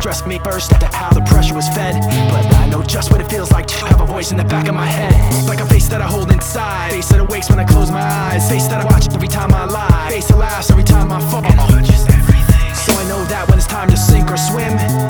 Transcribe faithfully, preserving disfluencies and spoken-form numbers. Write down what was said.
stress me first at how the pressure was fed. But I know just what it feels like to have a voice in the back of my head, like a face that I hold inside, face that awakes when I close my eyes, face that I watch every time I lie, face that laughs every time I fall. So I know that when it's time to sink or swim,